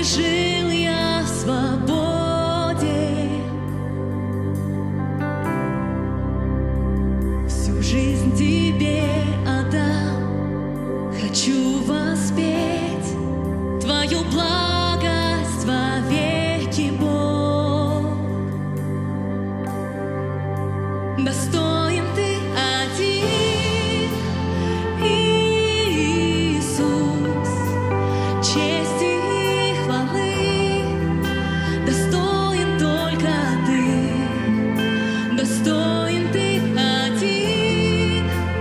жил я в свободе, всю жизнь тебе отдам. Хочу воспеть твою благость во веки, Бог. Достоин ты один, Иисус, чести и хвалы. Достоин только ты, достоин ты один,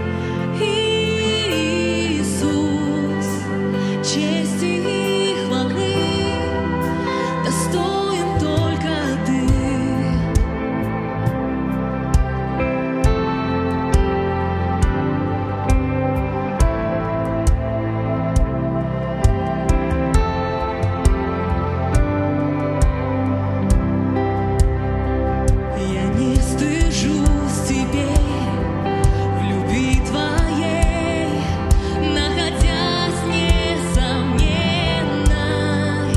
Иисус, чести и хвалы. Достоин только ты. Я не стыжусь теперь в любви твоей, находясь несомненной.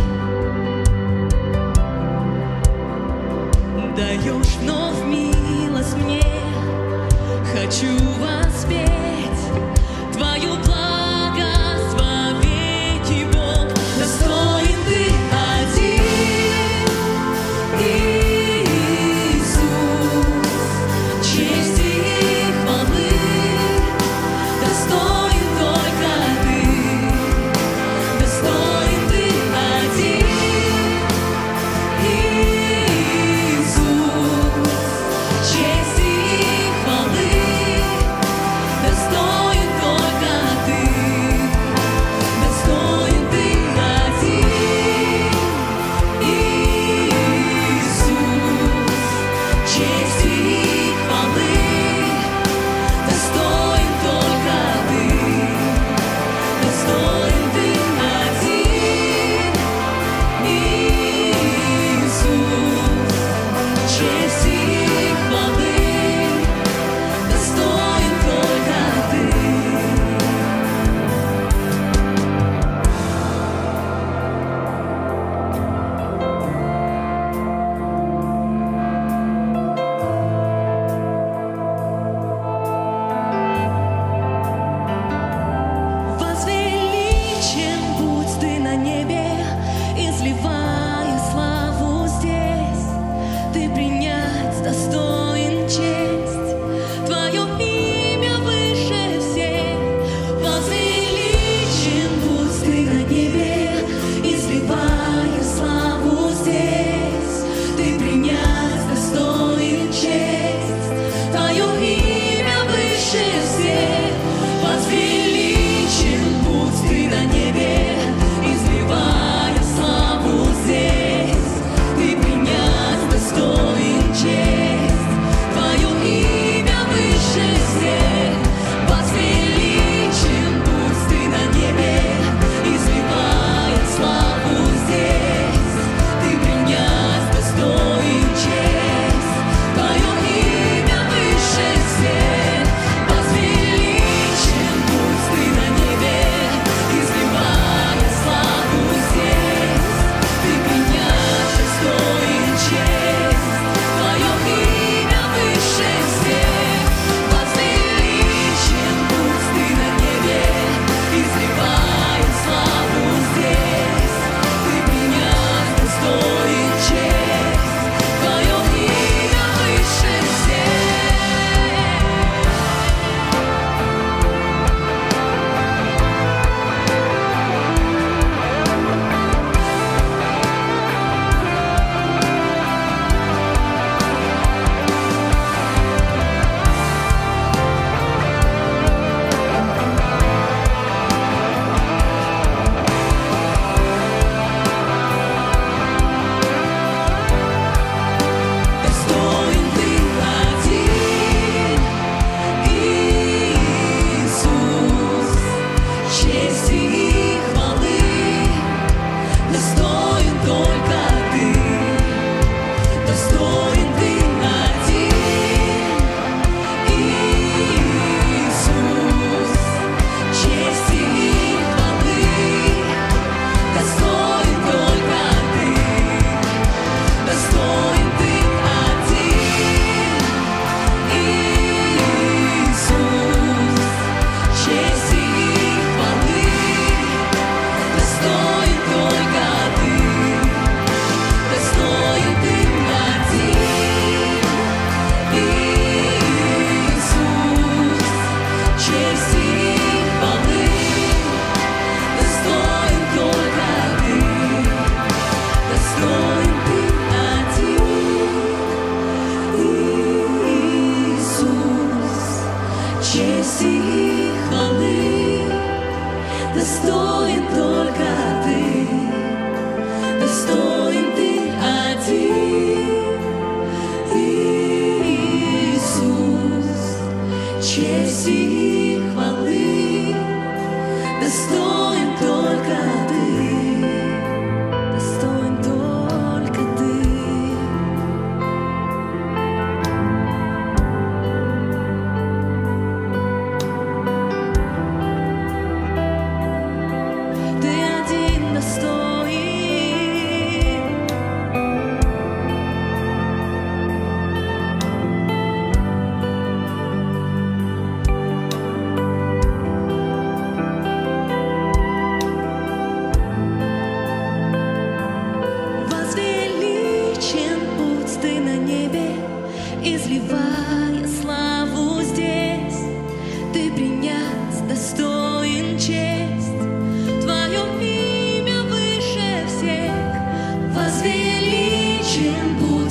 Даешь вновь милость мне, хочу воспеть твою благость во веки, Бог. Достоин ты один, Иисус, чести и хвалы. Достоин только ты, достоин ты один, Иисус, чести и хвалы.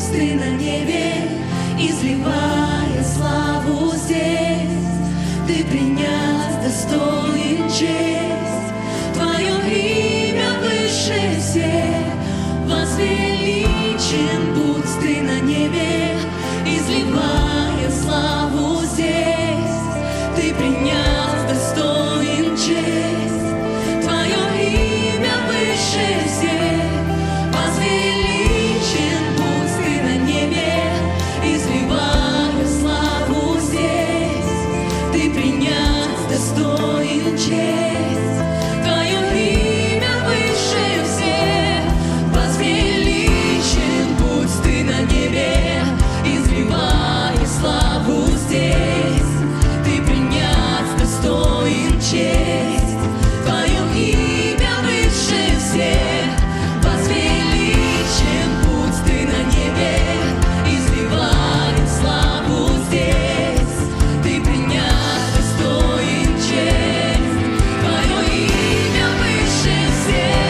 будь ты на небе, изливая славу здесь. Ты принять достоин честь, Твое имя выше всех. Возвеличен будь ты на небе, изливая славу здесь. Ты принять достоин честь, Твое имя выше всех. Возвеличен будь ты на небе, изливая славу здесь. Ты принять достоин честь, Твое имя выше всех. Возвеличен будь ты на небе, изливая славу здесь. Ты принять достоин честь, Твое имя выше всех. Возвеличен будь ты на небе, изливая славу здесь. Ты принять достоин честь, Твое имя выше всех.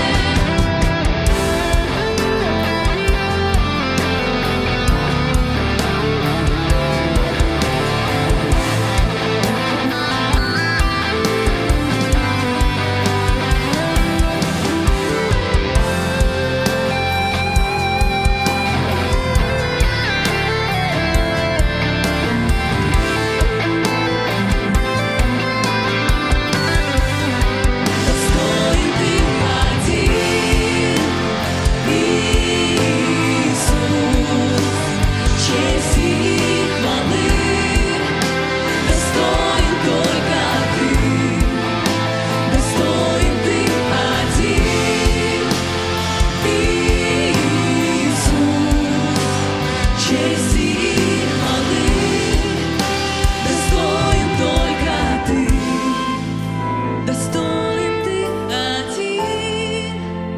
Достоин ты один, Иисус, чести и хвалы. Достоин только ты, достоин ты один, Иисус, чести и хвалы. Достоин только ты. Достоин ты один,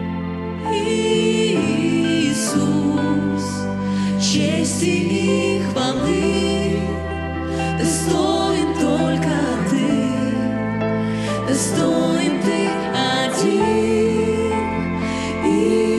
Иисус, чести и хвалы. Достоин только ты, достоин ты один, Иисус.